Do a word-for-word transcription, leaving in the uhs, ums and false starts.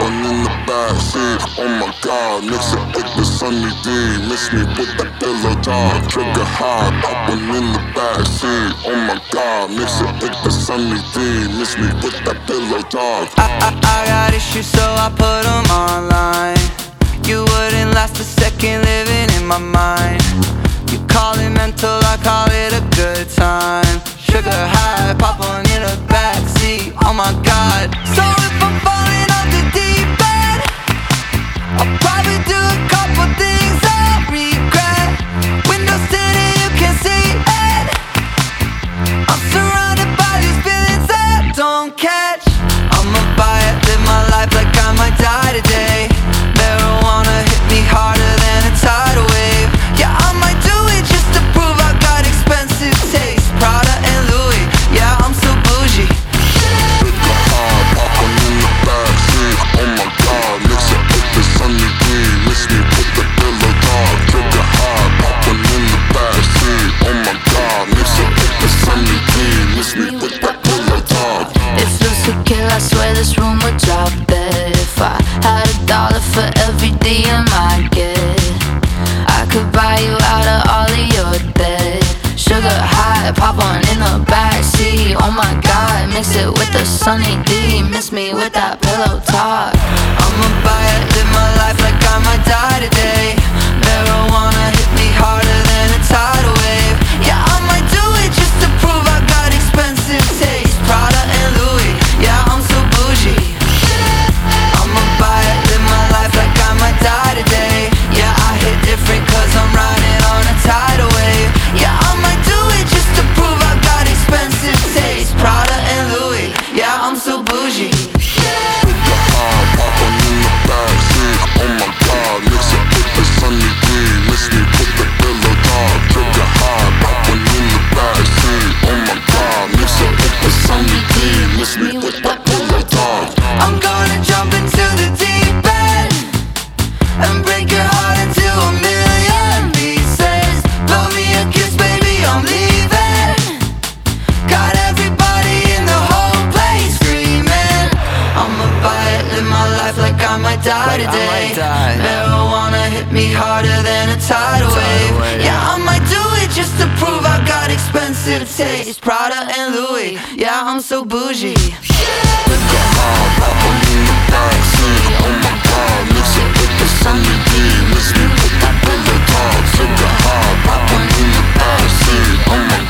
one in the backseat. Oh my god, mix it with the Sunny D. Miss me with that pillow talk. Trigger high, pop one in the backseat. Oh my god, mix it with the Sunny D. Miss me with that pillow talk. I, I, I got issues, so I put them online. You wouldn't last a second living in my mind. You call it mental, I call it a good time. Sugar high, pop on in the backseat. Oh my god. So if I'm falling off the deep end, I'll probably do a couple things I regret. Windows tinted, you can see it. I'm surrounded by these feelings that don't catch. I'ma buy it, live my life like I might die today. Marijuana hit me harder than a tidal wave. Yeah, I might do it just to prove I got expensive taste. Prada and Louis, yeah, I'm so bougie. Trigger high, pop one in the backseat. Oh my god, mix it with the Sunny D. Miss me with the pillow talk. Trigger high, pop one in the backseat. Oh my god, mix it with the Sunny D. Miss me with that pillow talk. It feels to kill, I swear this room would drop dead. If I had a dollar for every D M I get, I could buy you out of all of your debt. Sugar high, pop one in the backseat. Oh my god, mix it with the Sunny D. Miss me with that pillow talk. I'ma buy it, live my life like I might die today. Marijuana hit me harder than a tidal wave. Yeah, I might do it just to prove I got expensive taste. Prada and Louis, yeah, I'm so bougie. I'ma buy it, live my life like I might die today. Yeah, I hit different cause I'm riding on a tidal wave. Yeah, I might do it just to prove I got expensive taste. Prada and Louis, yeah, I'm so bougie. Trigger high, pop one in the backseat. Oh my god, mix it with the Sunny D. Miss me with the pillow talk. Trigger high, pop one in the backseat. Oh my god, mix it with the Sunny D. Miss me with that pillow talk. I'm gonna jump into the deep end and break your heart into a million pieces. Blow me a kiss, baby, I'm leaving. Got everybody in the whole place screaming. I'ma buy it, live my life like I might die today. Marijuana hit me harder than a tidal wave. Yeah, I might do it just to prove I got expensive taste. Prada and Louis, yeah, I'm so bougie. Trigger high, pop one in the backseat. Oh my god, mix it with the Sunny D. Miss me with that pillow talk. Trigger high, pop one in the backseat. Oh my